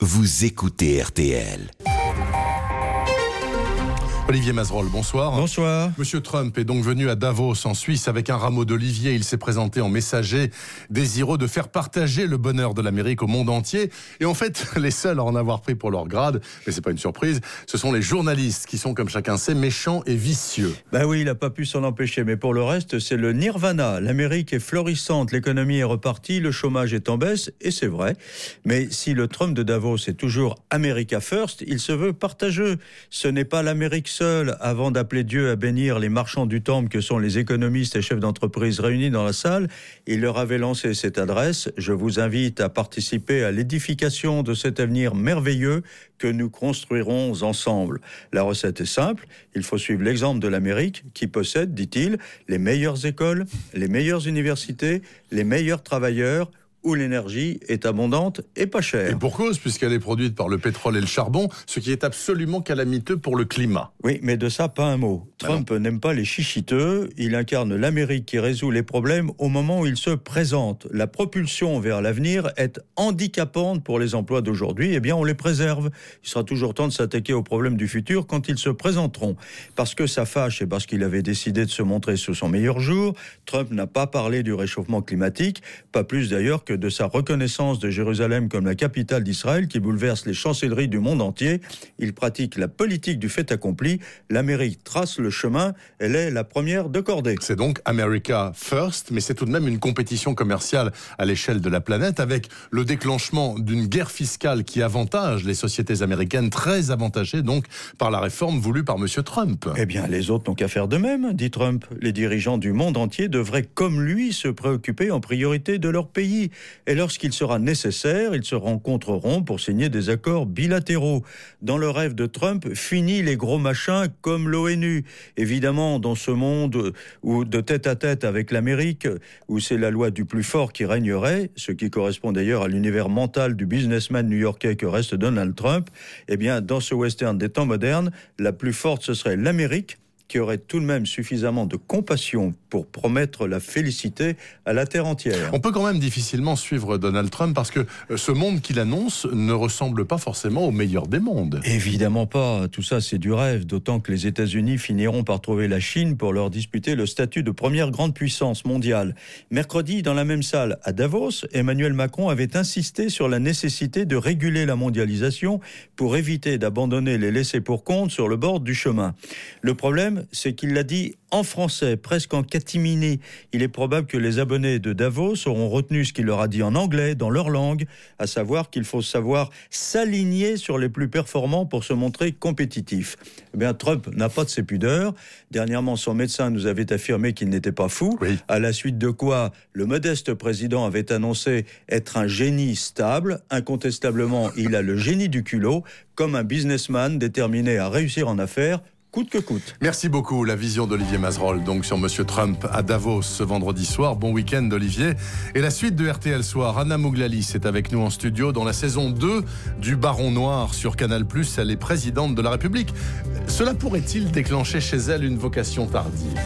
vous écoutez RTL. Olivier Mazerolle, bonsoir. Bonsoir. Monsieur Trump est donc venu à Davos, en Suisse, avec un rameau d'olivier. Il s'est présenté en messager, désireux de faire partager le bonheur de l'Amérique au monde entier. Et en fait, les seuls à en avoir pris pour leur grade, mais c'est pas une surprise, ce sont les journalistes qui sont, comme chacun sait, méchants et vicieux. Ben oui, il n'a pas pu s'en empêcher. Mais pour le reste, c'est le nirvana. L'Amérique est florissante, l'économie est repartie, le chômage est en baisse, et c'est vrai. Mais si le Trump de Davos est toujours America First, il se veut partageux. Ce n'est pas l'Amérique seul, avant d'appeler Dieu à bénir les marchands du temple que sont les économistes et chefs d'entreprise réunis dans la salle. Il leur avait lancé cette adresse: je vous invite à participer à l'édification de cet avenir merveilleux que nous construirons ensemble. La recette est simple, il faut suivre l'exemple de l'Amérique qui possède, dit-il, les meilleures écoles, les meilleures universités, les meilleurs travailleurs, où l'énergie est abondante et pas chère. Et pour cause, puisqu'elle est produite par le pétrole et le charbon, ce qui est absolument calamiteux pour le climat. Oui, mais de ça, pas un mot. Trump n'aime pas les chichiteux, il incarne l'Amérique qui résout les problèmes au moment où il se présente. La propulsion vers l'avenir est handicapante pour les emplois d'aujourd'hui, eh bien on les préserve. Il sera toujours temps de s'attaquer aux problèmes du futur quand ils se présenteront. Parce que ça fâche et parce qu'il avait décidé de se montrer sous son meilleur jour, Trump n'a pas parlé du réchauffement climatique, pas plus d'ailleurs que de sa reconnaissance de Jérusalem comme la capitale d'Israël qui bouleverse les chancelleries du monde entier. Il pratique la politique du fait accompli. L'Amérique trace le chemin, elle est la première de cordée. C'est donc America First, mais c'est tout de même une compétition commerciale à l'échelle de la planète, avec le déclenchement d'une guerre fiscale qui avantage les sociétés américaines, très avantagées donc par la réforme voulue par Monsieur Trump. Eh bien, les autres n'ont qu'à faire de même, dit Trump. Les dirigeants du monde entier devraient, comme lui, se préoccuper en priorité de leur pays. Et lorsqu'il sera nécessaire, ils se rencontreront pour signer des accords bilatéraux. Dans le rêve de Trump, fini les gros machins comme l'ONU. Évidemment, dans ce monde où de tête à tête avec l'Amérique, où c'est la loi du plus fort qui régnerait, ce qui correspond d'ailleurs à l'univers mental du businessman new-yorkais que reste Donald Trump, eh bien, dans ce western des temps modernes, la plus forte, ce serait l'Amérique, qui aurait tout de même suffisamment de compassion pour promettre la félicité à la terre entière. On peut quand même difficilement suivre Donald Trump parce que ce monde qu'il annonce ne ressemble pas forcément au meilleur des mondes. Évidemment pas, tout ça c'est du rêve, d'autant que les États-Unis finiront par trouver la Chine pour leur disputer le statut de première grande puissance mondiale. Mercredi, dans la même salle à Davos, Emmanuel Macron avait insisté sur la nécessité de réguler la mondialisation pour éviter d'abandonner les laissés-pour-compte sur le bord du chemin. Le problème, c'est qu'il l'a dit en français, presque en catimini. Il est probable que les abonnés de Davos auront retenu ce qu'il leur a dit en anglais, dans leur langue, à savoir qu'il faut savoir s'aligner sur les plus performants pour se montrer compétitif. Eh bien, Trump n'a pas de ces pudeurs. Dernièrement, son médecin nous avait affirmé qu'il n'était pas fou, oui. À la suite de quoi le modeste président avait annoncé être un génie stable. Incontestablement, il a le génie du culot, comme un businessman déterminé à réussir en affaires, coûte que coûte. Merci beaucoup. La vision d'Olivier Mazerolle donc sur Monsieur Trump à Davos ce vendredi soir. Bon week-end Olivier. Et la suite de RTL Soir, Anna Mouglalis est avec nous en studio dans la saison 2 du Baron Noir sur Canal+. Elle est présidente de la République. Cela pourrait-il déclencher chez elle une vocation tardive ?